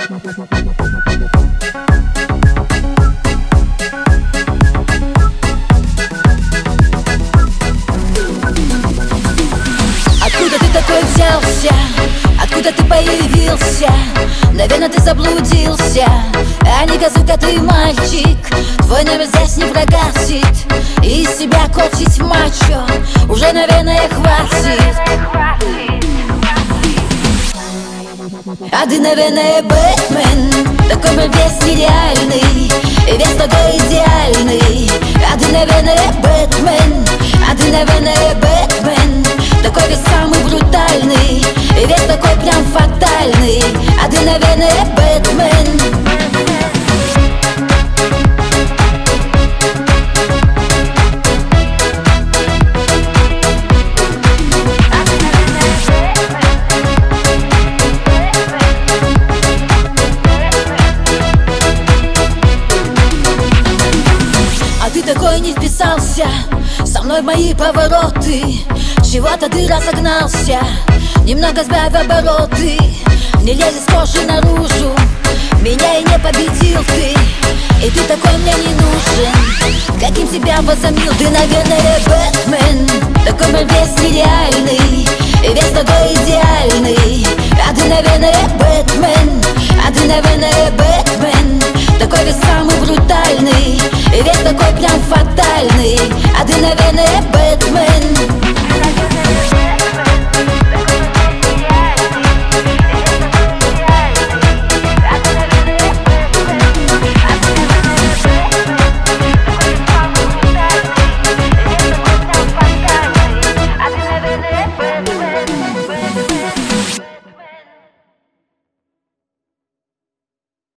Откуда ты такой взялся? Откуда ты появился? Наверное, ты заблудился. А не газука, ты мальчик. Твой номер здесь не прокатит. И из себя корчить мачо уже, наверное, хватит. А ты, наверное, Бэтмен. Такой мой весь нереальный, и весь такой идеальный. А ты, наверное, Бэтмен. А ты, наверное, Бэтмен. Такой весь самый брутальный, и весь такой прям фатальный. А ты, наверное, Бэтмен. А ты такой не вписался со мной в мои повороты. Чего-то ты разогнался, немного сбавь обороты. Не лезь из кожи наружу, меня и не победил ты. И ты такой мне не нужен, каким тебя возомнил. Ты, наверное, Бэтмен. Такой мой весь нереальный, и весь такой идеальный. А ты, наверное, Бэтмен. А ты, наверное, Бэтмен. Такой весь самый брутальный, и весь такой прям фатальный. А ты, наверное, Бэтмен.